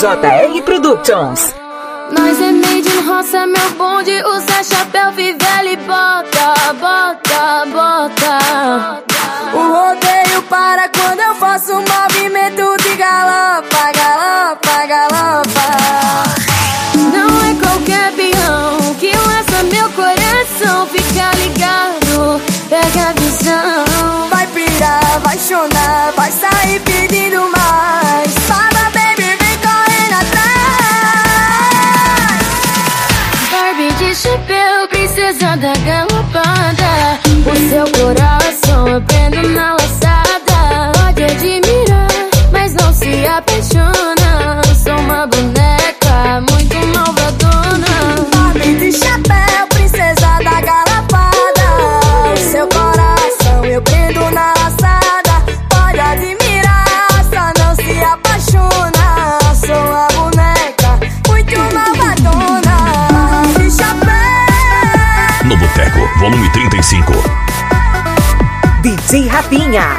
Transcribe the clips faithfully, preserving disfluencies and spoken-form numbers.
J R Productions. Nós é made in roça, meu bonde usa chapéu, fivela, bota, bota, bota. O rodeio para quando eu faço um movimento de galopa, galopa, galopa. Não é qualquer peão que lança meu coração. Fica ligado, pega a visão. Vai pirar, vai chorar, vai sair pedindo mais. Fala, baby, vem correndo atrás. Barbie de chapéu, princesa da galopada. O seu coração eu prendo na laçada. Pode admirar, mas não se apaixona. Sou uma boneca muito malvadona. Barbie de chapéu, princesa da galopada. O seu coração eu prendo na laçada. Pode admirar, só não se apaixona. Sou a boneca muito malvadona. De chapéu. No Boteco, volume trinta e cinco. D J Rafinha.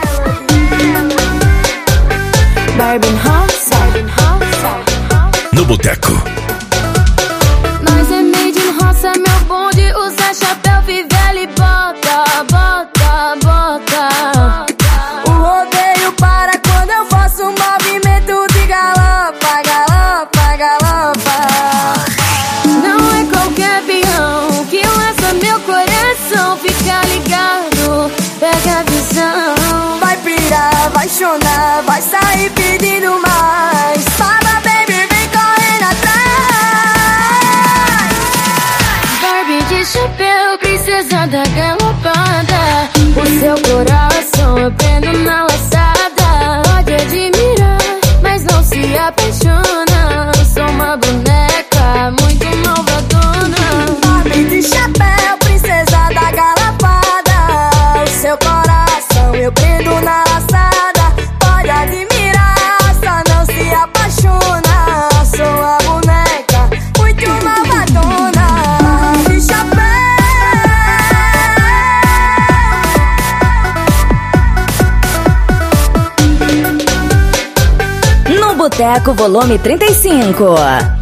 Barbie House, Barbie House. No Boteco. Nós é made in roça, meu bonde usa chapéu, fivela e bota, bota, bota. O rodeio para quando eu faço um movimento de galopa, galopa, galopa. Não é qualquer peão que lança meu coração. Fica ligado, pega a visão. Vai pirar, vai chorar, vai sair pedindo mais. Fala, baby, vem correndo atrás. Barbie de chapéu, princesa da galopada. O seu coração eu prendo na laçada. Pode admirar, mas não se apaixona. Sou uma boneca muito malvadona. Barbie de chapéu, princesa da galopada. O seu coração eu prendo na laçada. Pode admirar, só não se apaixona. Sou a boneca muito malvadona. De chapéu. No Boteco, volume trinta e cinco.